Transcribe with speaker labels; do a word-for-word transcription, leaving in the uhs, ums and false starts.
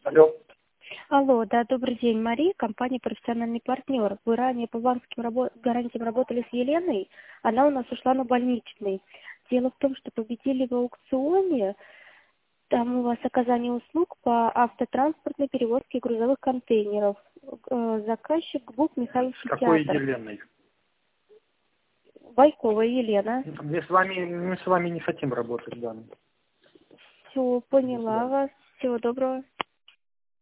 Speaker 1: Алло.
Speaker 2: Алло, да, добрый день, Мария, компания «Профессиональный партнер». Вы ранее по банковским рабо- гарантиям работали с Еленой, она у нас ушла на больничный. Дело в том, что победили в аукционе, там у вас оказание услуг по автотранспортной перевозке грузовых контейнеров. Э, Заказчик ГБУП Михайловский
Speaker 1: Какой
Speaker 2: театр.
Speaker 1: Еленой?
Speaker 2: Байкова Елена.
Speaker 1: Мы с вами, мы с вами не хотим работать, да.
Speaker 2: Все,
Speaker 1: До
Speaker 2: поняла
Speaker 1: свидания.
Speaker 2: вас. Всего доброго.